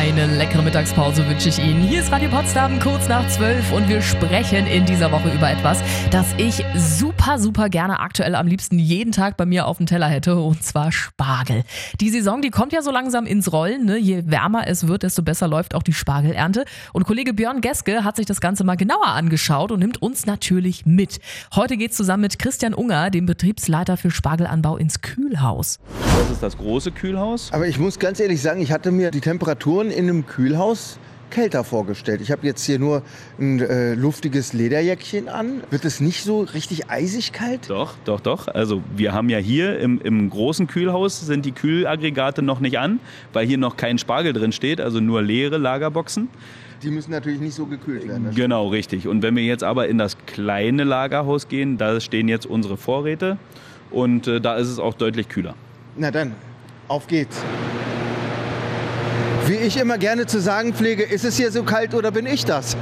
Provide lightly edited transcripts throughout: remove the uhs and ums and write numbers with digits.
Eine leckere Mittagspause wünsche ich Ihnen. Hier ist Radio Potsdam, kurz nach 12 und wir sprechen in dieser Woche über etwas, das ich super gerne aktuell am liebsten jeden Tag bei mir auf dem Teller hätte, und zwar Spargel. Die Saison, die kommt ja so langsam ins Rollen, ne? Je wärmer es wird, desto besser läuft auch die Spargelernte. Und Kollege Björn Geske hat sich das Ganze mal genauer angeschaut und nimmt uns natürlich mit. Heute geht's zusammen mit Christian Unger, dem Betriebsleiter für Spargelanbau, ins Kühlhaus. Das ist das große Kühlhaus. Aber ich muss ganz ehrlich sagen, ich hatte mir die Temperaturen in einem Kühlhaus kälter vorgestellt. Ich habe jetzt hier nur ein luftiges Lederjäckchen an. Wird es nicht so richtig eisig kalt? Doch. Also wir haben ja hier im großen Kühlhaus sind die Kühlaggregate noch nicht an, weil hier noch kein Spargel drin steht, also nur leere Lagerboxen. Die müssen natürlich nicht so gekühlt werden. Genau, richtig. Und wenn wir jetzt aber in das kleine Lagerhaus gehen, da stehen jetzt unsere Vorräte und da ist es auch deutlich kühler. Na dann, auf geht's. Wie ich immer gerne zu sagen pflege, ist es hier so kalt oder bin ich das?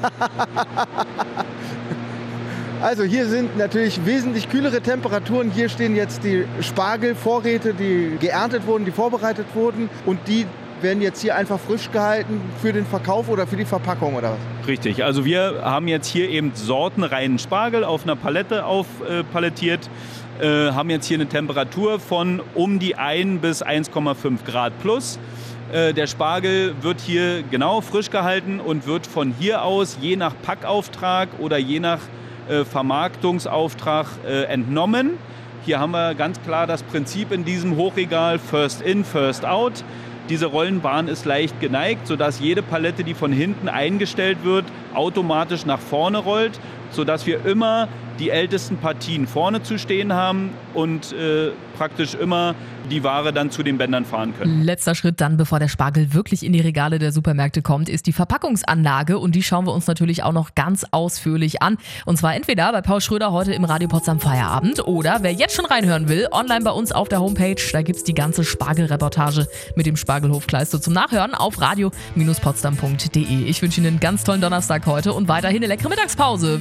Also hier sind natürlich wesentlich kühlere Temperaturen. Hier stehen jetzt die Spargelvorräte, die geerntet wurden, die vorbereitet wurden. Und die werden jetzt hier einfach frisch gehalten für den Verkauf oder für die Verpackung oder was? Richtig, also wir haben jetzt hier eben sortenreinen Spargel auf einer Palette aufpalettiert. Haben jetzt hier eine Temperatur von um die 1 bis 1,5 Grad plus. Der Spargel wird hier genau frisch gehalten und wird von hier aus je nach Packauftrag oder je nach Vermarktungsauftrag entnommen. Hier haben wir ganz klar das Prinzip in diesem Hochregal First in, First out. Diese Rollenbahn ist leicht geneigt, sodass jede Palette, die von hinten eingestellt wird, automatisch nach vorne rollt, sodass wir immer die ältesten Partien vorne zu stehen haben und praktisch immer die Ware dann zu den Bändern fahren können. Letzter Schritt dann, bevor der Spargel wirklich in die Regale der Supermärkte kommt, ist die Verpackungsanlage, und die schauen wir uns natürlich auch noch ganz ausführlich an. Und zwar entweder bei Paul Schröder heute im Radio Potsdam Feierabend oder wer jetzt schon reinhören will, online bei uns auf der Homepage, da gibt's die ganze Spargelreportage mit dem Spargelhof Kleistow zum Nachhören auf radio-potsdam.de. Ich wünsche Ihnen einen ganz tollen Donnerstag heute und weiterhin eine leckere Mittagspause.